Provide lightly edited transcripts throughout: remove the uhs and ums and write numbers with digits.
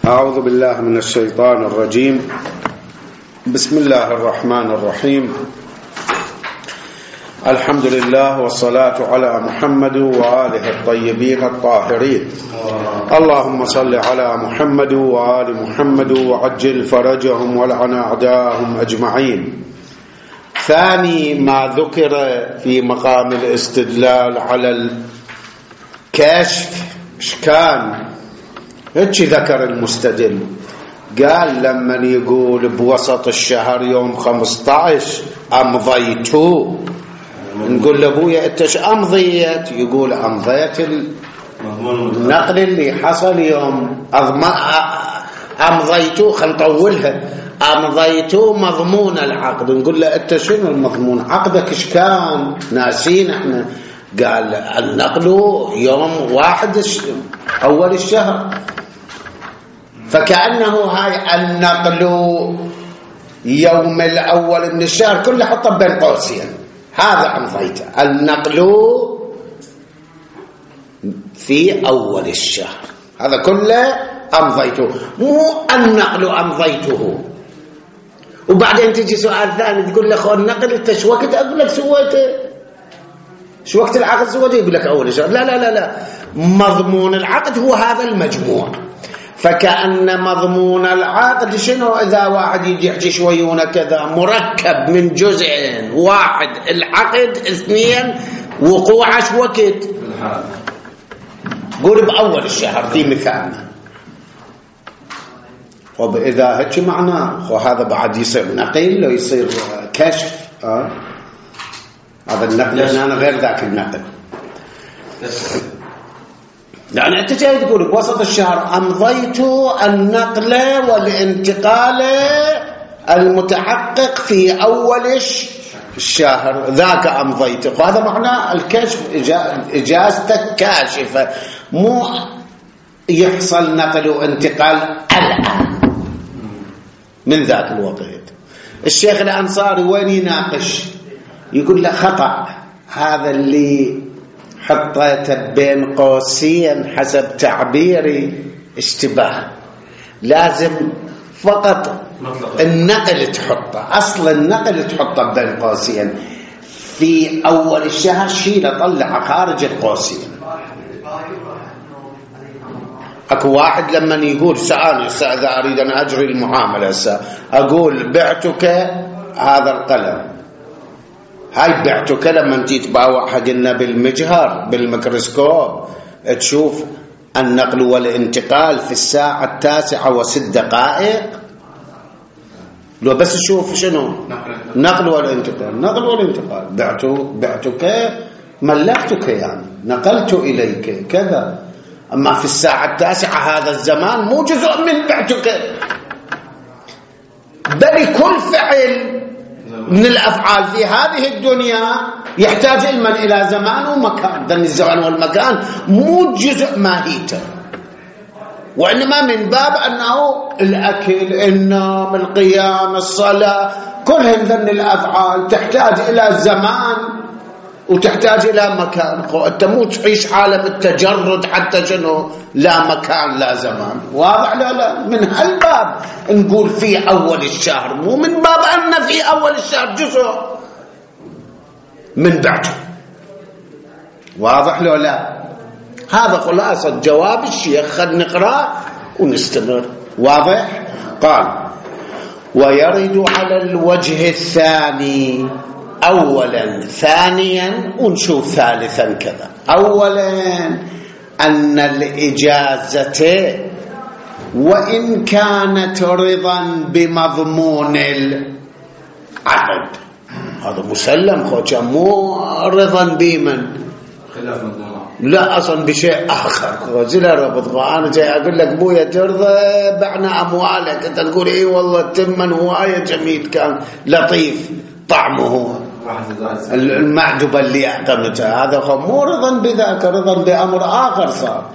أعوذ بالله من الشيطان الرجيم. بسم الله الرحمن الرحيم. الحمد لله والصلاة على محمد وآله الطيبين الطاهرين. اللهم صل على محمد وآل محمد وعجل فرجهم ولعن أعداءهم أجمعين. ثاني ما ذكر في مقام الاستدلال على الكشف كان هيك ذكر المستدل، قال لما يقول بوسط الشهر يوم 15 أمضيتو، نقول لأبويا أنت ايش أمضيت؟ يقول أمضيت النقل اللي حصل يوم أمضيتو. خل نطولها، أمضيتو مضمون العقد. نقول له أنت شنو المضمون؟ عقدك ايش كان؟ ناسين احنا. قال النقل يوم 1 أول الشهر، فكأنه هاي النقل يوم الأول من الشهر كله حطه بين قوسين، هذا أمضيته. النقل في أول الشهر هذا كله أمضيته، مو النقل أمضيته. وبعدين تجي سؤال ثاني تقول له خو النقل انت شو وقت؟ أقول لك سويته شو وقت العقد سويته؟ يقول لك أول الشهر. لا لا لا لا، مضمون العقد هو هذا المجموع. فكأن مضمون العقد شنو؟ إذا واحد يجي يحكي شويونه كذا مركب من جزئين، 1 العقد، 2 وقوعش وقت، قول بأول الشهر في مثالنا. وإذا هيك معناه هذا بعد يصير نقل لو يصير كشف. هذا النقل هنا غير ذاك النقل. يعني أنت جاي تقول بوسط الشهر أمضيت النقل والانتقال المتحقق في أول الشهر، ذاك أمضيت. وهذا معناه الكشف، إجازتك كاشفة، مو يحصل نقل وانتقال الآن من ذاك الوقت. الشيخ الأنصاري وين يناقش؟ يقول له خطأ، هذا اللي حطيته بين قوسين حسب تعبيري اشتباه، لازم فقط النقل تحطه، أصل النقل تحطه بين قوسين. في أول الشهر شيله طلع خارج القوسين. اكو واحد لما يقول سألني إذا أريد أن أجري المعاملة أقول بعتك هذا القلم، هاي بعتك لما تتباوع حقنا بالمجهر بالميكروسكوب تشوف النقل والانتقال في الساعة 9:06. لو بس تشوف شنو نقل والانتقال، نقل والانتقال، بعتك ملكتك، يعني نقلت إليك كذا. أما في الساعة 9 هذا الزمان مو جزء من بعتك، بل كل فعل من الأفعال في هذه الدنيا يحتاج علما إلى زمان ومكان. ذن الزمان والمكان مو جزء ماهيته، وإنما من باب أنه الأكل، النوم، القيام، الصلاة، كلهم ذن الأفعال تحتاج إلى زمان وتحتاج إلى مكان. أنت مو تعيش عالم التجرد حتى شنو لا مكان لا زمان. واضح؟ لا لا، من هالباب نقول في أول الشهر، مو من باب أن في أول الشهر جزء من بعده. واضح لو لا؟ هذا خلاصة جواب الشيخ. خل نقرأ ونستمر. واضح؟ قال ويرد على الوجه الثاني أولا، ثانيا ونشوف ثالثا كذا. أولا أن الإجازة وإن كانت رضا بمضمون العقد، هذا مسلم خوشا، مو رضا بمن لا أصلا بشيء آخر. زلا ربط أنا جاي أقول لك بويا ترضى بعنا أموالك، أنت تقول إيه والله تمن هواية جميل كان لطيف طعمه المعدبة اللي أعتمدها، هذا مو رضا بذاك، رضا بأمر آخر صار.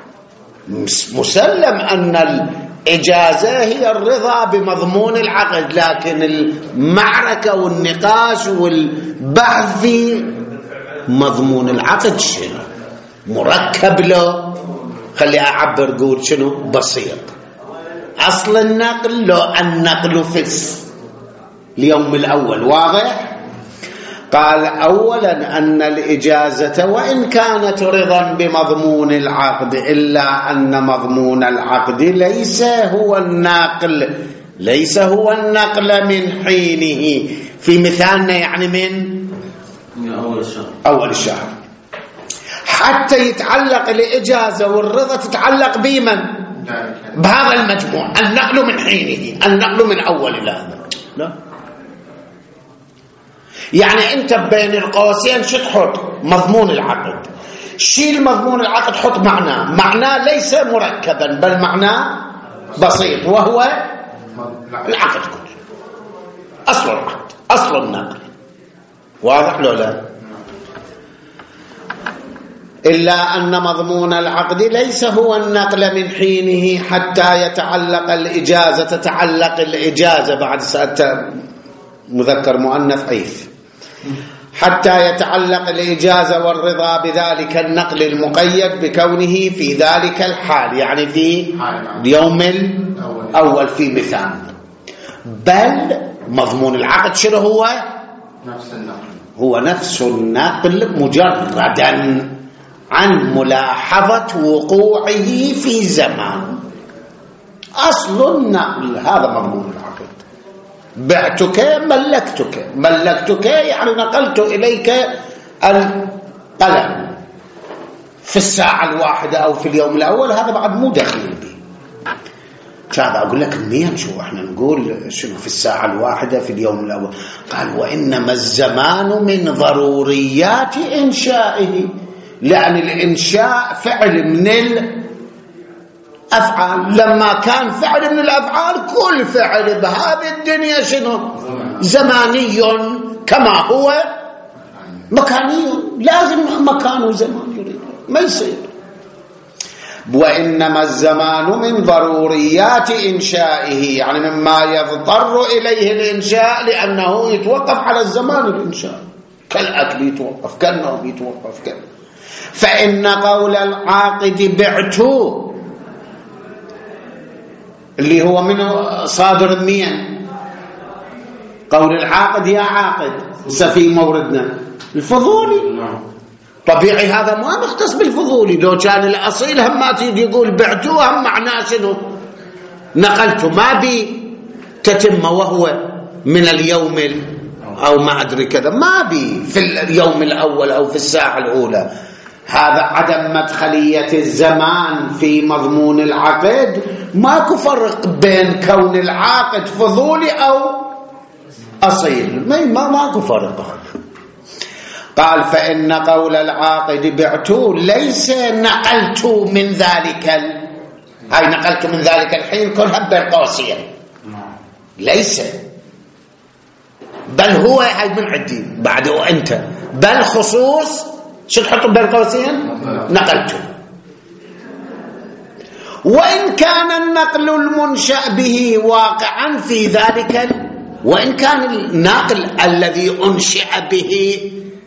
مسلم أن الإجازة هي الرضا بمضمون العقد، لكن المعركة والنقاش والبحث في مضمون العقد شنو مركب له، خلي أعبر قول شنو بسيط. أصل النقل لو النقل في اليوم الأول. واضح؟ قال أولا أن الإجازة وإن كانت رضا بمضمون العقد إلا أن مضمون العقد ليس هو النقل من حينه. في مثالنا يعني من أول الشهر حتى يتعلق الإجازة والرضا تتعلق بمن؟ بهذا المجموع. النقل من حينه، النقل من أول الآن. لا، يعني أنت بين القوسين شو تحط؟ مضمون العقد. شيل مضمون العقد، حط معناه ليس مركبا بل معناه بسيط، وهو العقد كله، أصل العقد، أصل النقل. واضح لو لا؟ إلا أن مضمون العقد ليس هو النقل من حينه حتى يتعلق الإجازة. تتعلق الإجازة بعد مذكر مؤنث أيف، حتى يتعلق الإجازة والرضا بذلك النقل المقيد بكونه في ذلك الحال، يعني في اليوم الأول في مثال. بل مضمون العقد شنو هو؟ نفس النقل، هو نفس النقل مجردا عن ملاحظة وقوعه في زمان. أصل النقل هذا مضمون العقد. بعتك ملكتك يعني نقلت إليك القلم في الساعة الواحدة أو في اليوم الأول، هذا بعد مو دخيل به. هذا أقول لك منين شو احنا نقول شنو في الساعة الواحدة في اليوم الأول؟ قال وإنما الزمان من ضروريات إنشائه، لأن الإنشاء فعل من الأفعال. لما كان فعل من الأفعال، كل فعل بهذه الدنيا شنو؟ زماني كما هو مكاني، لازم مكان وزمان، ما يصير. وإنما الزمان من ضروريات إنشائه، يعني مما يضطر إليه الإنشاء، لأنه يتوقف على الزمان الإنشاء، كالأكل يتوقف، كالنوم يتوقف، فإن قول العاقد بعت اللي هو منه صادر مين؟ قول العاقد يا عاقد في موردنا الفضولي. طبيعي هذا ما مختص بالفضولي. لو كان الأصيل هم ما تيجي يقول بعتوه هم معناه شنو؟ نقلته، ما بي تتم وهو من اليوم أو ما أدري كذا، ما بي في اليوم الأول أو في الساعة الأولى. هذا عدم مدخلية الزمان في مضمون العقد. ماكو فرق بين كون العاقد فضولي أو أصيل، ماكو فرق. قال فإن قول العاقد بعت ليس نقلت من ذلك هاي نقلت من ذلك الحين كلها بين قوسين، ليس، بل هو هاي من عندي بعد وأنت، بل خصوص شو تحطوا بين قوسين؟ نقلته. وإن كان النقل المنشأ به واقعا في ذلك، وإن كان الناقل الذي أنشأ به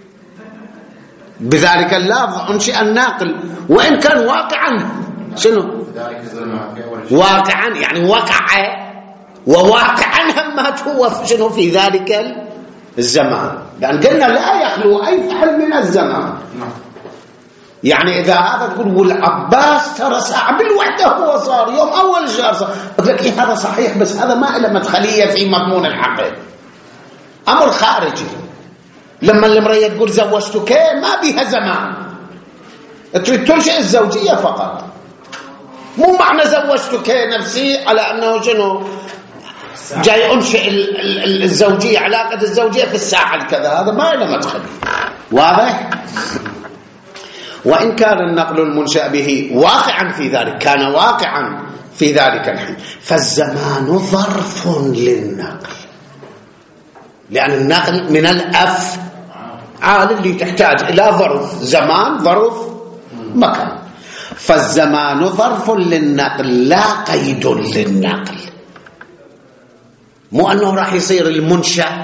بذلك اللفظ أنشأ الناقل، وإن كان واقعا شنو؟ واقعا يعني وقع، وواقعا همات هو شنو في ذلك الزمان، لأن قلنا لا يخلو أي فعل من الزمان. يعني إذا هذا تقول والعباس ترى ساعة بالوحدة هو صار يوم أول شهر صار، أقول لك هذا صحيح، بس هذا ما له مدخلية في مضمون العقد، أمر خارجي. لما المرأة تقول زوجتك ما بها زمان، تريد تنشئ الزوجية فقط، مو معنى زوجتك نفسي على أنه شنو جاي أنشئ الزوجية، علاقة الزوجية في الساعة الكذا، هذا ما له مدخل. واضح؟ وإن كان النقل المنشأ به واقعا في ذلك، كان واقعا في ذلك الحين، فالزمان ظرف للنقل، لأن النقل من الأفعال اللي تحتاج إلى ظرف زمان، ظرف مكان. فالزمان ظرف للنقل لا قيد للنقل، مو أنه راح يصير المنشأ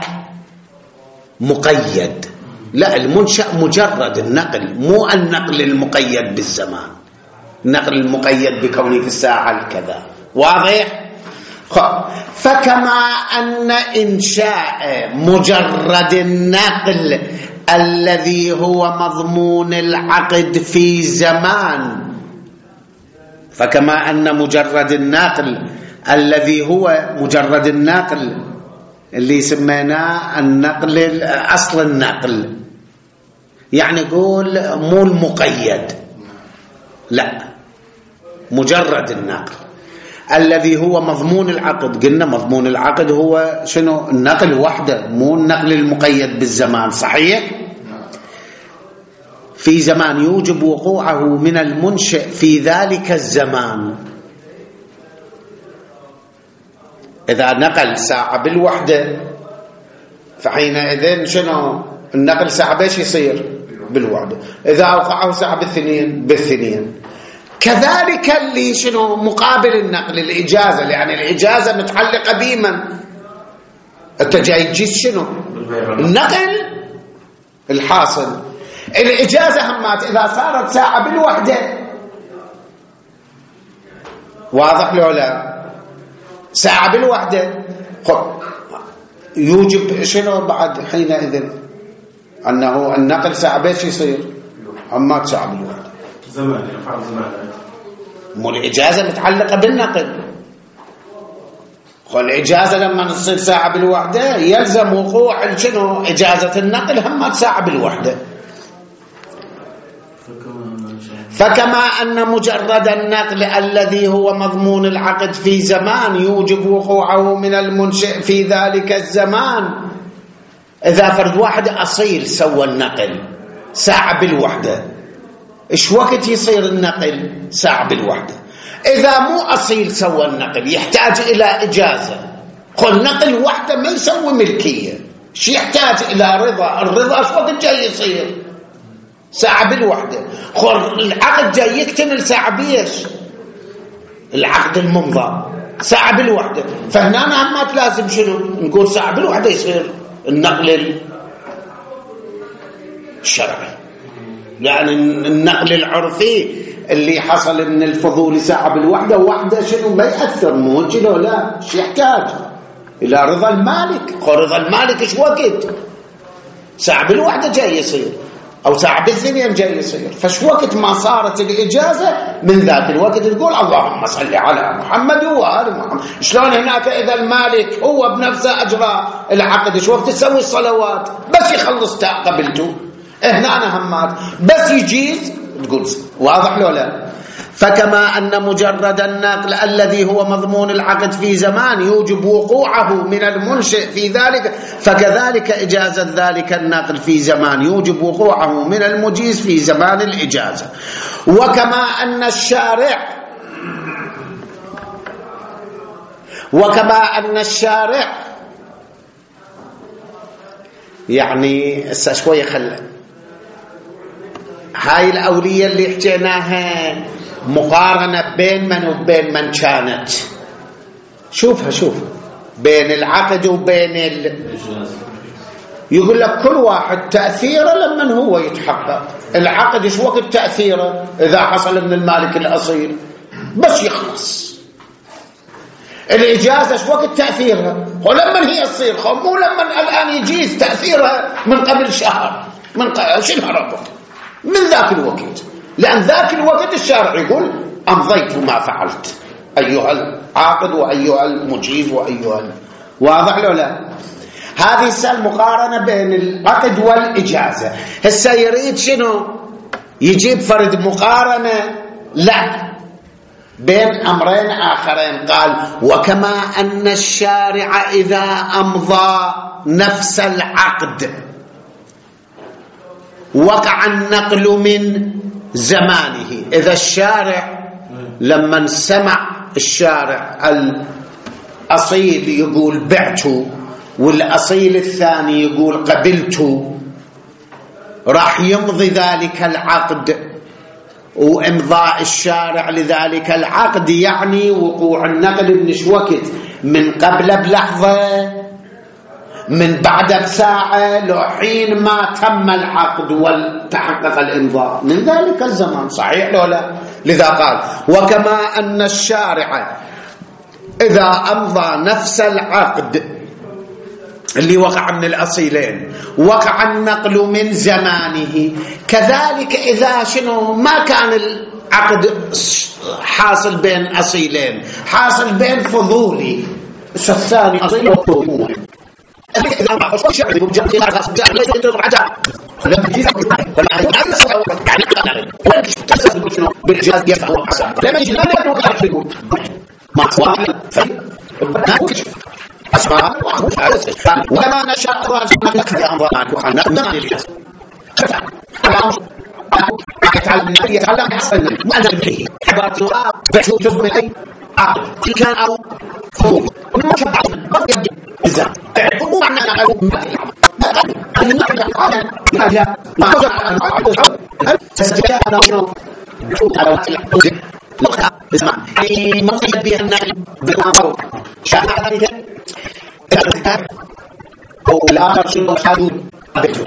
مقيد، لا، المنشأ مجرد النقل، مو النقل المقيد بالزمان، النقل المقيد بكونه في الساعة الكذا. واضح؟ فكما أن إنشاء مجرد النقل الذي هو مضمون العقد في زمان، فكما أن مجرد النقل الذي هو مجرد النقل اللي سميناه النقل أصل النقل، يعني يقول مو المقيد، لا، مجرد النقل الذي هو مضمون العقد. قلنا مضمون العقد هو شنو؟ النقل وحده، مو النقل المقيد بالزمان، صحيح؟ في زمان يوجب وقوعه من المنشئ في ذلك الزمان. إذا نقل ساعة بالوحدة فحينئذ شنو؟ النقل ساعة بيش يصير؟ بالوحدة. إذا أوقعه ساعة بالثنين. كذلك اللي شنو مقابل النقل الإجازة، يعني الإجازة متعلقة بمن؟ أنت جاي تجيز شنو؟ النقل الحاصل. الإجازة همات إذا صارت ساعة بالوحدة، واضح لو لا؟ ساعة بالوحدة يوجب شنو بعد حينئذ؟ أنه النقل ساعة بيش يصير؟ همات ساعة بالوحدة. زمان يفعل زمان. مو الإجازة متعلقة بالنقل. الإجازة لما تصير ساعة بالوحدة يلزم وقوع شنو؟ إجازة النقل همات ساعة بالوحدة. فكما أن مجرد النقل الذي هو مضمون العقد في زمان يوجب وقوعه من المنشئ في ذلك الزمان. إذا فرد واحد أصيل سوى النقل ساعة بالوحدة، إيش وقت يصير النقل؟ ساعة بالوحدة. إذا مو أصيل سوى النقل يحتاج إلى إجازة. قل نقل وحده ما يسوي ملكية، شي يحتاج إلى رضا. الرضا إيش وقت جاي يصير؟ ساعة بالوحدة. العقد جاي يكتمل ساعة بيش؟ العقد الممضى ساعة بالوحدة. فهنا همات لازم شنو؟ نقول ساعة بالوحدة يصير النقل الشرعي، يعني النقل العرفي اللي حصل من الفضول ساعة بالوحدة وحدة شنو ما يأثر، مو شنو لا، شو يحتاج إلى رضا المالك. رضا المالك إيش وقت؟ ساعة بالوحدة جاي يصير، أو ساعة بالثنين جاي يصير. فش وقت ما صارت الإجازة من ذاك الوقت تقول اللهم صل على محمد وآل محمد. شلون هناك إذا المالك هو بنفسه أجرى العقد، شو وقت تسوي الصلوات؟ بس يخلص قبلته. هنا أنا همات بس يجيز تقول واضح لو لا؟ فكما أن مجرد النقل الذي هو مضمون العقد في زمان يوجب وقوعه من المنشئ في ذلك، فكذلك إجازة ذلك النقل في زمان يوجب وقوعه من المجيز في زمان الإجازة. وكما أن الشارع يعني شوية هاي الأولية اللي حكيناها مقارنة بين من وبين من كانت. شوفها بين العقد وبين يقول لك كل واحد تأثيره لمن هو يتحقق. العقد ايش وقت تأثيره؟ إذا حصل من المالك الأصيل بس يخلص. الإجازة ايش وقت تأثيرها؟ ولمن هي تصير، مو لمن الآن يجيز تأثيرها من قبل شهر، من قبل شنو ربط من ذاك الوقت، لأن ذاك الوقت الشارع يقول أمضيت ما فعلت أيها العاقد وأيها المجيز وأيها واضح له لا؟ هذه المقارنة بين العقد والإجازة. هسه يريد شنو؟ يجيب فرد مقارنة لا بين أمرين آخرين. قال وكما أن الشارع إذا أمضى نفس العقد وقع النقل من زمانه. إذا الشارع لما سمع الشارع الأصيل يقول بعته والأصيل الثاني يقول قبلته، راح يمضي ذلك العقد. وإمضاء الشارع لذلك العقد يعني وقوع النقل من وقت؟ من قبل بلحظة، من بعد بساعة، لو حين ما تم العقد وتحقق الإمضاء من ذلك الزمان. صحيح لو لا؟ لذا قال وكما أن الشارع إذا أمضى نفس العقد اللي وقع من الأصيلين وقع النقل من زمانه، كذلك إذا ما كان العقد حاصل بين أصيلين، حاصل بين فضولي، الثاني أصيل وفضولي، وما نشاء يتعلم كان أو فضول والآخر شنو حدود بيته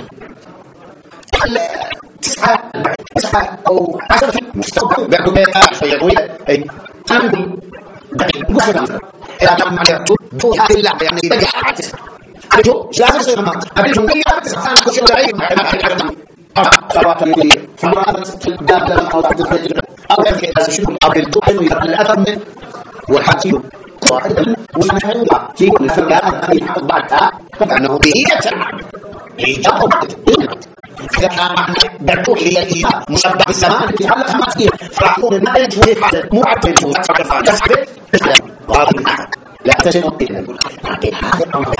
9 أو 10 مستوى بعد ما يطوي أي أنا إذا كان عليه طول هذه اللعبة يعني تجاهل أرجو لازم يصير ما أبيكم بيا أنا أخش العين صراحة يعني فما الدابة أو أو هذا شنو قبل الدخول الأثر من والحاكم واحد ومشهور في كل فرقة في بعضها فإنه به يتعب يجاوب إذا كان بركوح هي مشبه بالزمان في حالة خماسية فأقول ما يجوز هذا مو عبد يجوز تسبب لا تجد إلا لكن هذا الأمر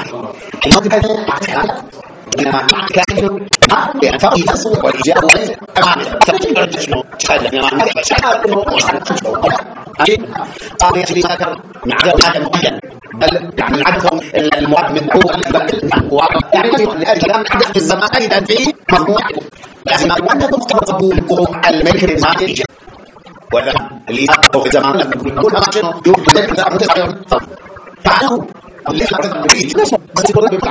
إنما كان يعني فقط يتصور والإجابة وليس تفكير شنو شهادة ما قال يجري ذكر مع هذا معين بل يعني عددهم المراد من هو يعني الكلام حدث في الزمان أيضا في مجموعة لازم أنكم تقبلوا الملك المالي ولا اللي يقف في زمان كل ما شنو يوجد ذلك فعنه اللي حدث فيه بس يقول لك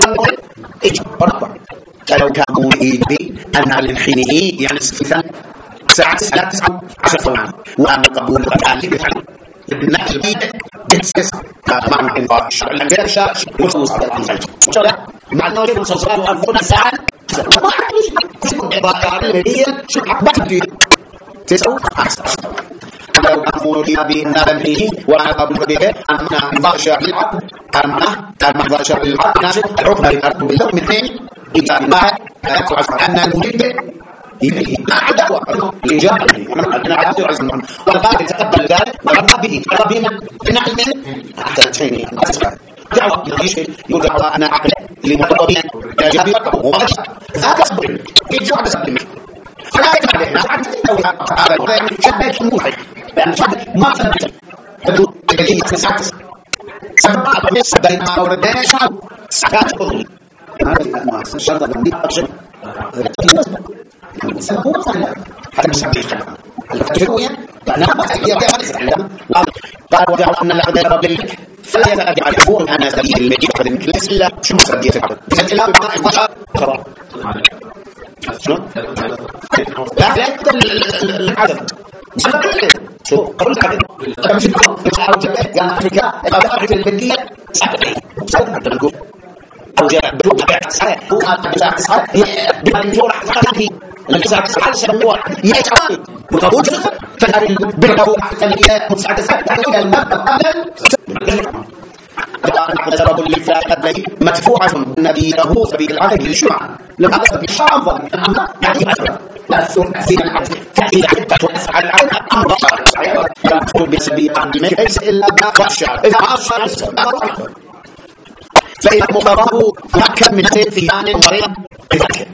فلو كانوا يدري أن الحينه يعني سفيفا ساعة 19 سنة وأن قبول الآلي النقل بيتسس مع انفاق الشرع الأنجيل الشرع وصوص على الأنجيل مع النوجه وصوصات وأنفقنا ساعة ما أعرفش عبارة المدية شو أحبت تسوي أحسن لو أمور بأن بنيه وأنا قبل به أمنا انضاشر للعب أمنا انضاشر للعب ناشط العقبة للأرض بالله من اثنين إجابة ما يقول أن المريد ما عدوى الإجابة أنا عدوى عز المهم والغالب تقبل ذلك ورضى به رضى بنا بنعل من أحسن شيء دعوة يقول أنا عقل لمطلوبين إجابة رقم وغشت ذاك أصبر إجابة سبب فلا يجب علينا هذا يعني شبه موحد لأن شبه ما ثبت بدون تجديد تسعة سبب بين ما أوردنا شعب سعات قضل هذا ما شرط من دي أكشن هو صحيح هذا مسبب الفتوية فأنا ما أحيي رأي خالص قال وجعل أن العبد رب الملك فلا يتأدي على أفور أنا سبيل الملك وقد المكلس إلا شو مسبب يتفعل بسنة الله بما أخبر شو؟ لا العدد شو قبل العدد مش يعني أفريقيا أفريقيا البلدية ساعتين نقول أو جاء بدون بيع صحيح هو بيع صحيح بما يجور حتى الجزاء صحيح سموه يجعل متقول فهذه بالقول حتى مساعدة تحويل المبدأ قبل سبب اللفاء قبله مدفوعة النبي له سبيل العدد للشمع لما أصبح الشعب يعني أسرع لا سنة العدد تأتي حتى تفعل العدد أمر صحيح لا تقول بسبيل عبد الملك ليس إلا بشر إذا أصر فإذا مقرره مكن من سيد ثيان مريض بذلك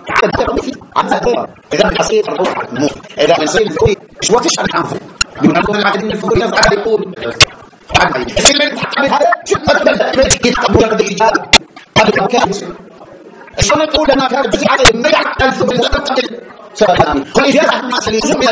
إذا الحصير إذا من سيد الفوي مش وقتش عن حنفه من أقول العدد من الفوي يفعل يقول السلم هذا يتقبل هذا الإجابة هذا الكلام شلون يقول لنا كان بس عدد 100,000 بالضبط سبب والإجابة الناس اللي يسمى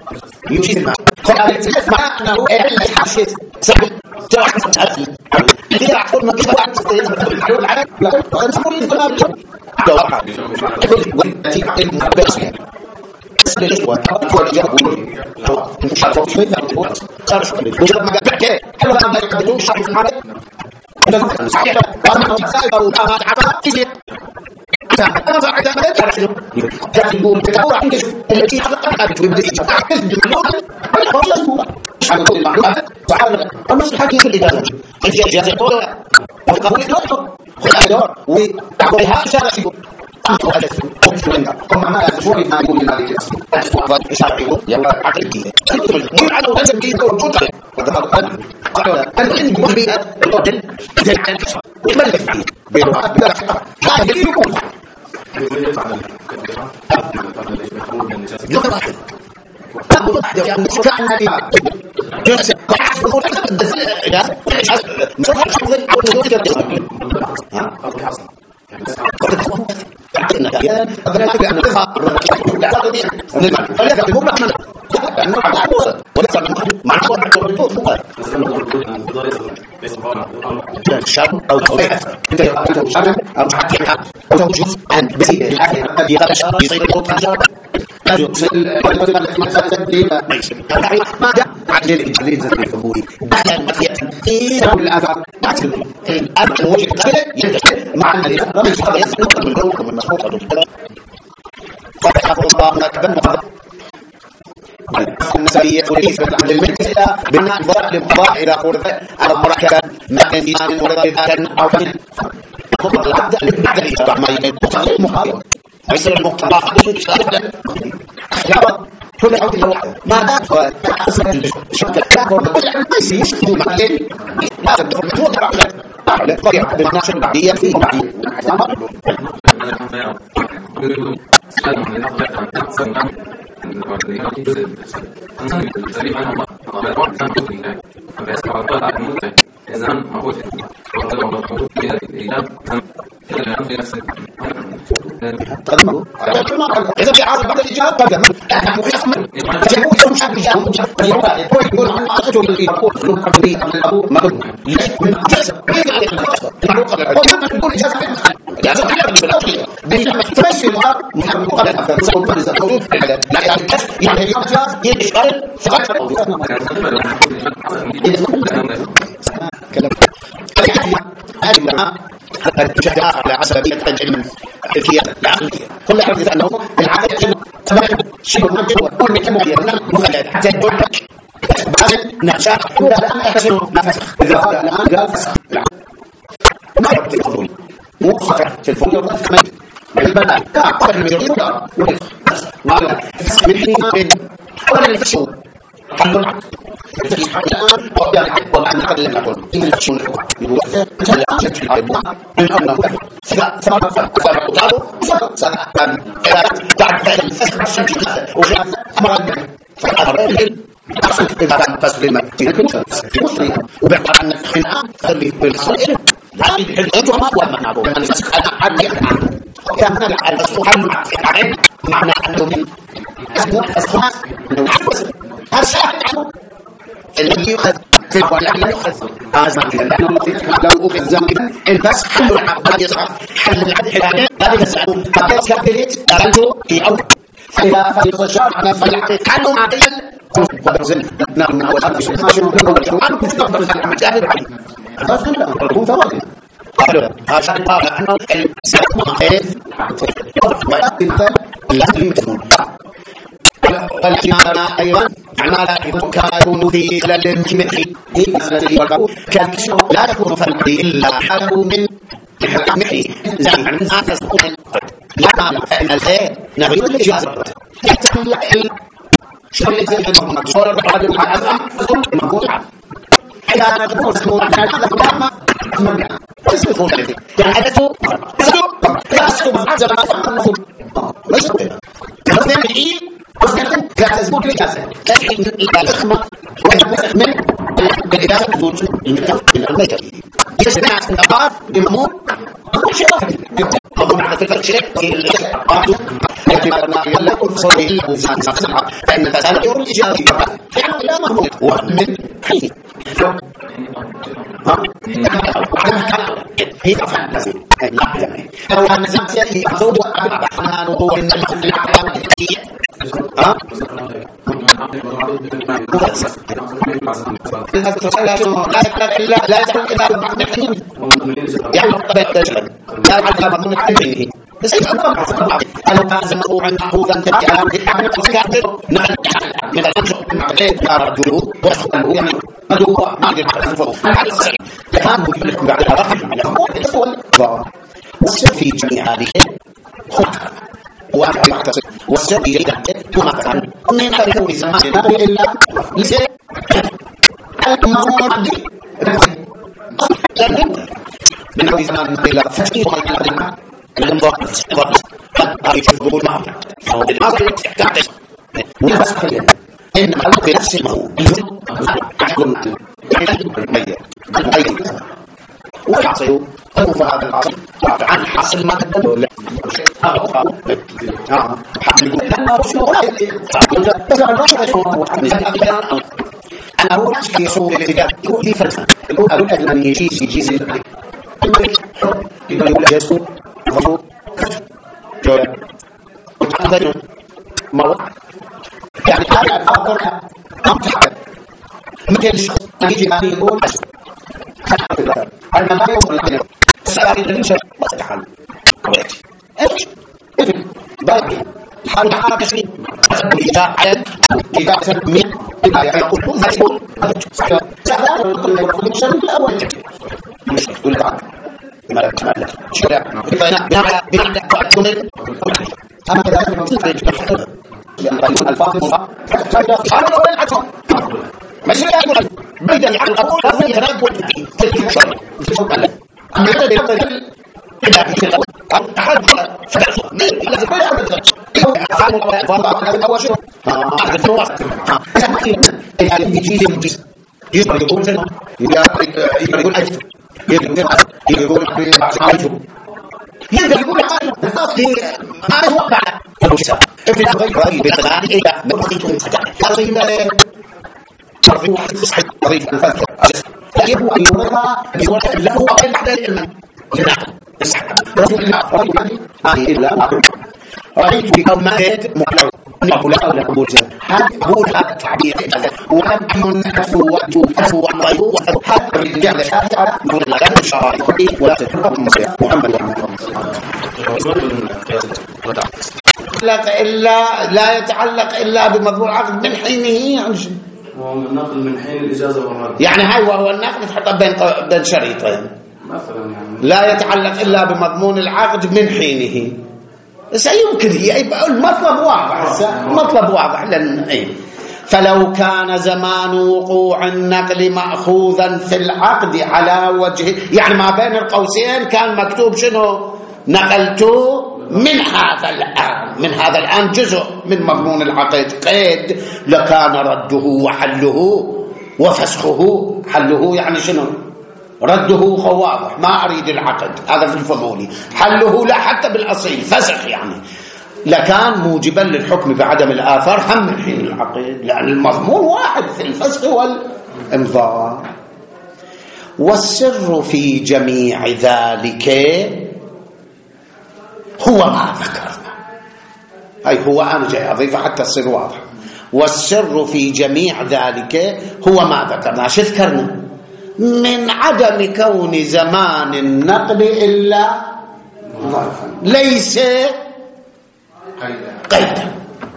يجيز الماء فالماء أنه إلا يحشد سعد جواحد تأثل اللي راح تقول ما كيف واحد تستيقظ الحلول العالم لا تقول لي كلام لو راح تقول والتي تعلم بأسها اسم الإخوة والجهوين المشاركة شوية صار شوية مجرد ما قد بحكي حلو ما يقبلون شرح الحالة صحيح وأنا سائبه وما تعطى تجد أنا فعلا ما يتعرف لكن يقول تدور عندك التي حققت ويبدأ يتعرف بالمعلومات والله شحال كل المعلومات تعال النص حكي كل إدارة أنت جاهز يقول وقبول الدكتور خذ دور وتعطيها إشارة شيء أنت هذا كم ما شوي ما يقول لنا أسمع إشارة يقول يلا عقلك كل على وزن كي يكون موجود قالوا أنا عندي مهمة الأردن زي عن كسر وما يفعل بيروح هذا اللي يقول أقول واحد يا مصطفى أنا جالس أحس بقول لا مصطفى أحس بقول الشر أو توقيع أنت شر أو حكيها أو توجه عن بسيط الذي قد يصير الأوتار لا يصل ما دع عدل الإنجليز الكبوري بعد المخيط إيه الآثار بعد الآثار وجه قبل يجب مع الذي رمي هذا يسلك من الروح ومن مسحوط فحفظ الله أكبر النسبية وليست عند المنزلة بناء ضرب للقضاء إلى خرفة على مركبا ما كان إيمان ولغاية أو فن يقول العبد بعد الإجراء ما يقول المخاطر ويصير المقتضى كل عود الواحد ما دام شكل كافر ما يشتغل مع الليل ما تدخل على طريقة بالناشر البعدية في بعدية إذا في عارض بعد الإجابة قدم يعني يحمل فجمعوا شو مشاكل جاهم يقول عن عاطفه اللي يقول فلوك حفظي عن الأبو ما قلت ليش من أساس المعروف قبل وكما تقول إجازة إجازة حلوة مش الأولية بينما تمشي الأرض محمد قبل لا يعني الكشف يعني اليوم جاز يشتغل فقط الشهداء على عصبية العلم العقلية كل حدث أنه العقل تمام شيء مهم كل مكمل مخلد حتى يقول لك بعد نشاط ولا أحسن نفس إذا قال الآن قال ما يبدي الفضول مو خطر في الفضول كمان بالبلد كأقل من الفضول ولا من حين ولا الفشل حلوا الآن وقال والآن نقل لم يقول إن الفشل يقول لا أشد في الأرض من أنه ثمرة فقالوا سنة بعد فعل الفشل وجاء أمر الأمر إذا كان تسليما في مصري وبعد عن الخناق خلي بالصائر لا يحل وما هو منعه من يسأل عن يحن كان نلعب السؤال معنى أنه من أسماء هذا شاهد عنه الذي يؤخذ في الوالد يؤخذ هذا لو أخذ زمن البس حل العقد يصعب حل العقد هذا يسأل فقد كبرت قرنته في أول فإذا فالصشار على فالعقد كانوا معقلا وبرزل نعم والأرض شماشر وكل شيء وعنه كنت أفضل الحمد مجاهد الحديث هذا لا هو ثوابت قالوا هذا قال أنه السلام خير ويأتي لا يمكن والحمارة أيضا عمالة كانوا في خلال المحي كان لا يكون فالمحي إلا حاله من المحي زي عن آفز لا فإن الخير نغير الإجازة يحتمل شغل زي ما صور بعد الحاجة مقطع إذا تقول سمو عن هذا الكلام مرجع اسمه ذلك جهادته راسه بعد ما تقول مش كده كمان لا تثبت الإجازة لكن الإخمة من الإجازة تثبت من الميتة يسمع الأقار بمضمون شيء مضمون على فكرة شيء لكن ما يلقوا صوره فإن الفساد يقول الإجازة يعني لا مضمون ومن حيث هي أفعال لازم لو أن زمسيته أخذ الرحمن وهو إن العالم لا يتحول إلا بالمعنى الحين يعني طبيعة تجرب لا يعلم مضمون الحين بس أنا كان مضموعا محفوظا تبكي على مدى وكاتب نعلم من الأنشط غير كاردوه وحفظه يعني مدوه ما يقدر يحفظه كان مجلكم بعد الرحم على والسر في جميع هذه واحد يعتصر والسر في جيدة وما كان من كون زماننا إلا لسيء المضمون العبدي من كون زماننا إلا فشكيه وما الانضاء هذه تقول معه فهو بالماضي يحتاج ونفس خلينا إنما في نفس الموضوع والعصر فهذا العصر عن حصل ما تقدمه له حتى يقول لنا أنا أقول لك يسوع الاتجاه يقول لي فلسفة يقول لك أن يجيز يقول لك يسوع فهو جواب وتعذر مرة يعني هذا الأفضل أمتحك مثل يجي أن يقول أنا ما يوصل لك سأري لنشر وستحل ويأتي باقي حال حركة تشريب إذا عين إذا سلمين إذا يقول ما يقول سأرى كل شر الأول مش تقول لك ما لا تسمع لك شرع إذا بنعلى وأتمنى أما كذلك نتفرج لأن الفاظ مضاء فأنا أقول العجل ماشي يقول بدل عن الأول لازم يتنبول فيه تلك شر أما هذا يقول إذا في الأول أحد فلسه لازم كل أول تلك أفعال الأول شنو أحد النواس يعني يجيز يقول يقول شنو يقول أجل يقول عجل يقدر يقول ما هو بعد في الغير بالغالي إلى مرضيته المستقبل مرضي صحيح مرضي الفلسفة لا يبقى أن يرضى بوضع له وغير بعد العلم رسول الله رأي إلا رأيت بكم مادة محلو أنه لا أولا أبوزا هو هذا التعبير ولم يكن أفو عمريه هذا الرجال الشافعة يقول لك لا تشعر ولا تتركب محمد لا يتعلق إلا بمضمون العقد من حينه يعني النقل من حين الإجازة والرد يعني هاي وهو النقل تحطه بين شريطين مثلا يعني لا يتعلق إلا بمضمون العقد من حينه سيمكن هي المطلب واضح المطلب واضح لأن فلو كان زمان وقوع النقل مأخوذا في العقد على وجه يعني ما بين القوسين كان مكتوب شنو نقلته من هذا الآن جزء من مضمون العقد قيد لكان رده وحله وفسخه حله يعني شنو رده واضح ما أريد العقد هذا في الفضولي حله لا حتى بالأصيل فسخ يعني لكان موجبا للحكم بعدم الآثار هم من حين العقد لأن المضمون واحد في الفسخ والإمضاء والسر في جميع ذلك هو ما ذكرنا أي هو أنا جاي أضيف حتى السر واضح والسر في جميع ذلك هو ما ذكرنا شو ذكرنا من عدم كون زمان النقل إلا ليس قيدا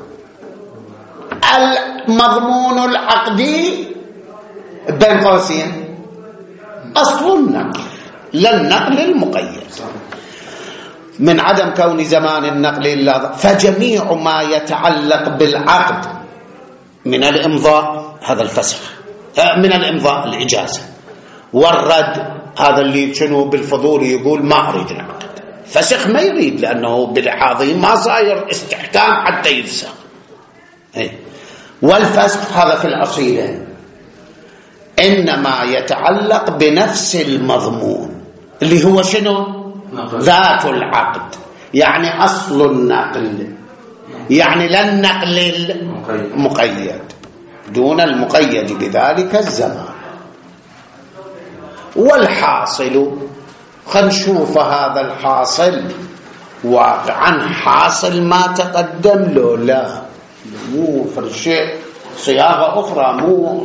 المضمون العقدي بين قوسين أصل النقل لا النقل المقيد من عدم كون زمان النقل إلا فجميع ما يتعلق بالعقد من الإمضاء هذا الفسخ من الإمضاء الإجازة والرد هذا اللي شنو بالفضول يقول ما أريد العقد فسخ ما يريد لأنه بالحاضين ما صاير استحكام حتى يفسخ والفسخ هذا في الأصيلين إنما يتعلق بنفس المضمون اللي هو شنو؟ ذات العقد، يعني أصل النقل، يعني لا النقل المقيد دون المقيد بذلك الزمان. والحاصل، خلينا نشوف هذا الحاصل واقعا حاصل ما تقدم له، لا مو في شيء صياغة أخرى، مو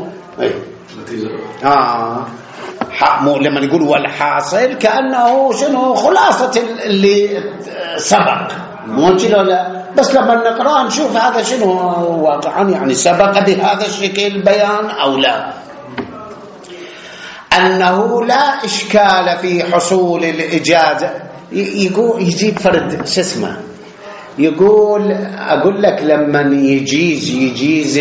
مو لما نقول والحاصل كأنه شنو خلاصة اللي سبق، مو كذا لا، بس لما نقرأ نشوف هذا شنو واقعا، يعني سبق بهذا الشكل بيان أو لا. أنه لا إشكال في حصول الإجازة. يقول يجيب فرد اسمه يقول أقول لك لما يجيز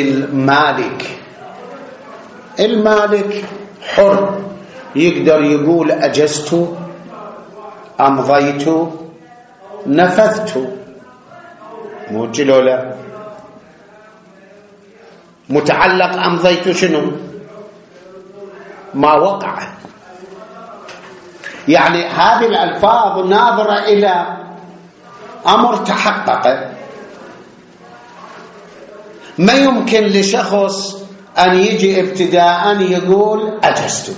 المالك حر، يقدر يقول أجزت، أمضيت، نفذت، مو جلولا متعلق أمضيت شنو ما وقع، يعني هذه الألفاظ ناظرة إلى أمر تحقق. ما يمكن لشخص أن يجي ابتداء يقول أجزت.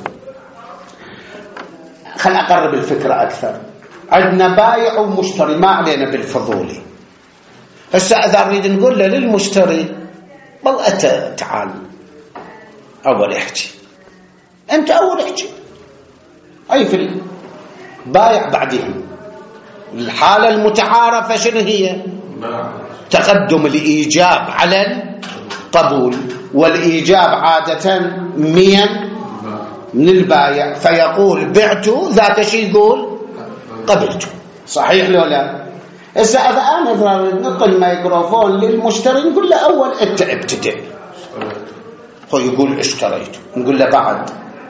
خل أقرب الفكرة أكثر. عندنا بايع ومشتري، ما علينا بالفضولي. هسه إذا نريد نقول له للمشتري والله أنت تعال أول احكي، أنت أول احكي، أي في البايع بعدين. الحالة المتعارفة شنو هي؟ تقدم الإيجاب على القبول، والإيجاب عادة من البايع، فيقول بعت، ذاك شيء يقول قبلت. صحيح لو لا؟ إذا أنا نقل ميكروفون للمشتري نقول له أول أنت ابتدئ، هو يقول اشتريت، نقول له بعد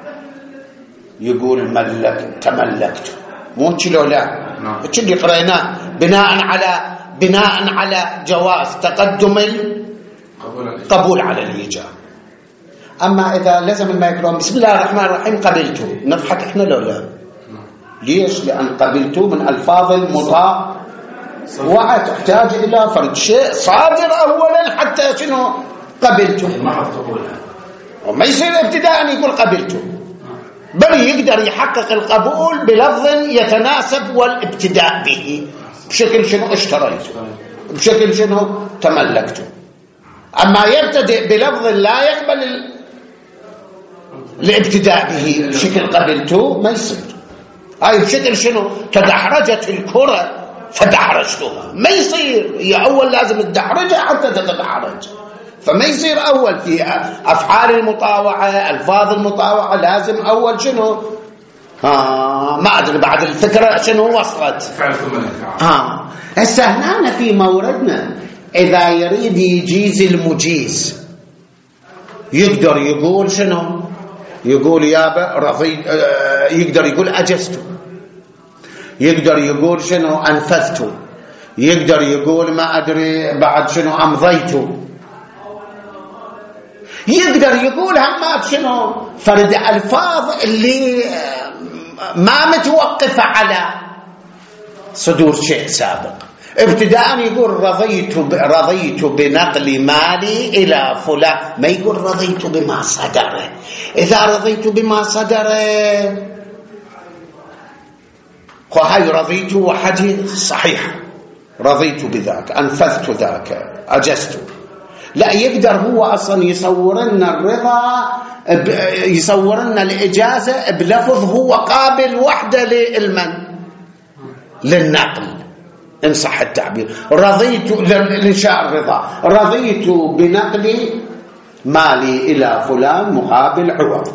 يقول تملكت، مو كذا لا؟ كذي قريناه بناء على جواز تقدم القبول على الإيجاب. أما إذا لزم الميكروفون بسم الله الرحمن الرحيم قبلته، نضحك إحنا لو لا؟ ليش؟ لأن قبلته من ألفاظ المطاع وتحتاج إلى فرد شيء صادر أولا حتى شنو قبلته، وما يصير ابتداء يقول قبلته، بل يقدر يحقق القبول بلفظ يتناسب والابتداء به، بشكل شنو اشتريته، بشكل شنو تملكته. أما يبتدئ بلفظ لا يقبل الابتداء به بشكل قبلته ما يصير. هاي بشكل شنو تدحرجت الكرة فدحرجتها، ما يصير، هي أول لازم تدحرجها حتى تتدحرج، فما يصير أول في أفعال المطاوعة ألفاظ المطاوعة لازم أول شنو ما أدري بعد الفكرة شنو وصلت. هسه هنا في موردنا إذا يريد يجيز المجيز يقدر يقول شنو، يقول يابا رضيت، يقدر يقول أجزت، يقدر يقول شنو أنفذت، يقدر يقول ما أدري بعد شنو أمضيت، يقدر يقول همات شنو فرد ألفاظ اللي ما متوقفة على صدور شيء سابق. ابتداء يقول رضيت بنقل مالي إلى فلان، ما يقول رضيت بما صدر. إذا رضيت بما صدر هاي رضيت وحديث صحيح، رضيت بذاك، أنفذت ذاك، أجزت. لا، يقدر هو أصلا يصور لنا الرضا، يصور لنا الإجازة بلفظ هو قابل وحده للنقل إن صح التعبير. رضيت لإنشاء الرضا، رضيت بنقل مالي إلى فلان مقابل عوض،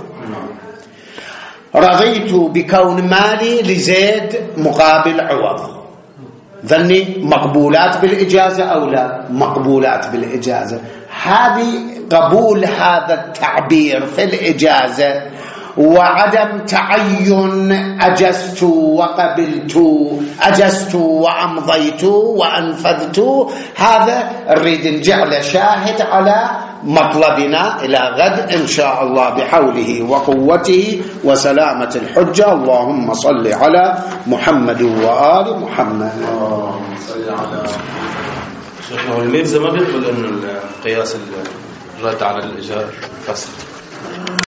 رضيت بكون مالي لزيد مقابل عوض. ذني مقبولات بالإجازة أو لا؟ مقبولات بالإجازة. هذه قبول هذا التعبير في الإجازة وعدم تعين أجزت وقبلت، أجزت وأمضيت وأنفذت، هذا نريد نجعل شاهد على مطلبنا إلى غد إن شاء الله بحوله وقوته وسلامة الحجة. اللهم صل على محمد وآل محمد. اللهم صل على شيخنا. والميرزا ما بيقبل إنه القياس الرد على الإيجار فسد.